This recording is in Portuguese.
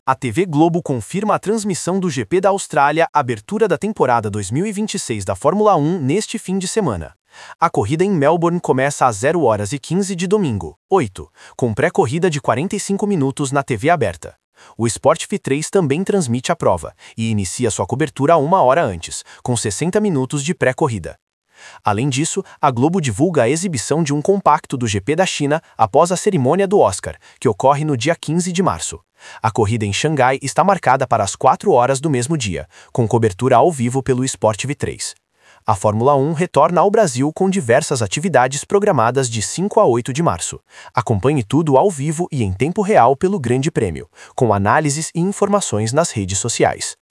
A TV Globo confirma a transmissão do GP da Austrália, abertura da temporada 2026 da Fórmula 1 neste fim de semana. A corrida em Melbourne começa às 0h15 de domingo, 8, com pré-corrida de 45 minutos na TV aberta. O Sport TV3 também transmite a prova e inicia sua cobertura 1 hora antes, com 60 minutos de pré-corrida. Além disso, a Globo divulga a exibição de um compacto do GP da China após a cerimônia do Oscar, que ocorre no dia 15 de março. A corrida em Xangai está marcada para as 4 horas do mesmo dia, com cobertura ao vivo pelo Sport TV3. A Fórmula 1 retorna ao Brasil com diversas atividades programadas de 5 a 8 de março. Acompanhe tudo ao vivo e em tempo real pelo Grande Prêmio, com análises e informações nas redes sociais.